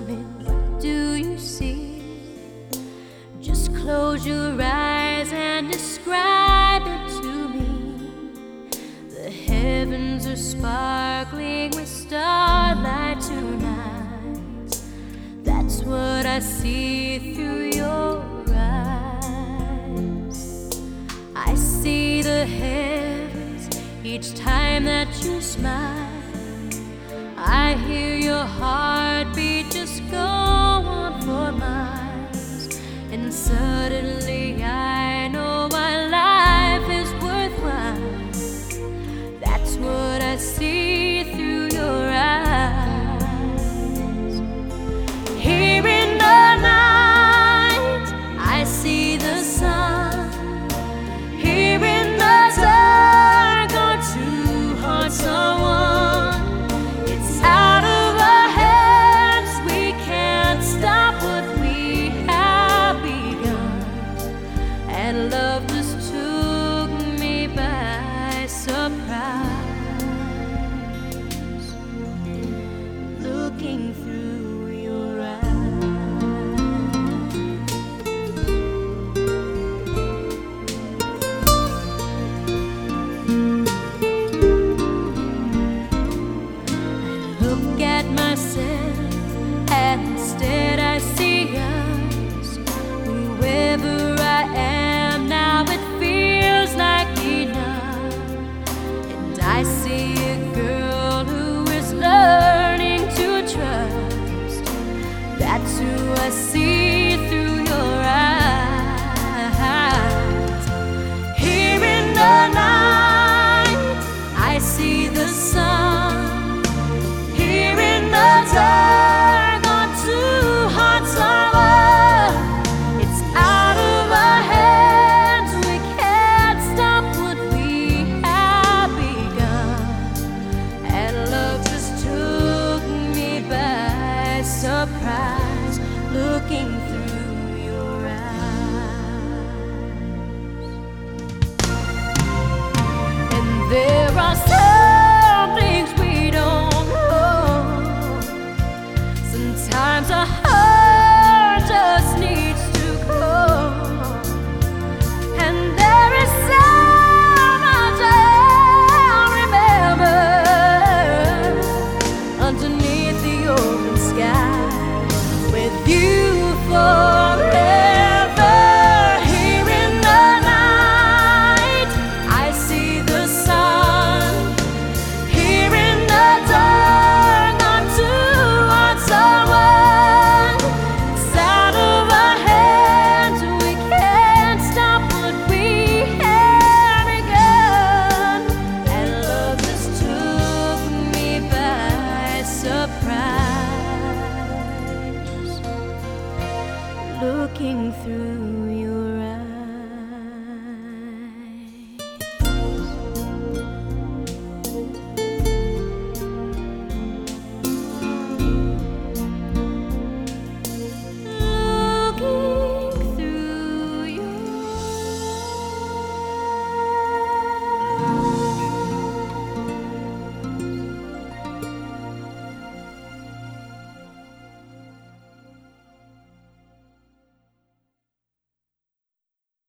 me, what do you see? Just close your eyes and describe it to me. The heavens are sparkling with starlight tonight. That's what I see through your eyes. I see the heavens each time that you smile. I hear your heartbeat just go on for miles. And suddenly I know my life is worthwhile. That's what I see through your eyes. Here in the night I see the sun. Here in the dark our two hearts are one. And love just took me by surprise, looking through your eyes. I look at myself and instead I see us. Whoever I am now, it feels like enough. And I see a girl who is learning to trust. That's who I see through your eyes. Here in the night I see the sun. Here in the dark our two hearts are one. It's out of our hands, we can't stop what we have begun. And love just took me by surprise, looking through your eyes. And there are some things we don't know. Sometimes our heart just needs to go. And there is so much I'll remember underneath the open sky, with you forever. Here in the night I see the sun. Here in the dark our two hearts are one. It's out of our hands, we can't stop what we have begun. And love just took me by surprise, looking through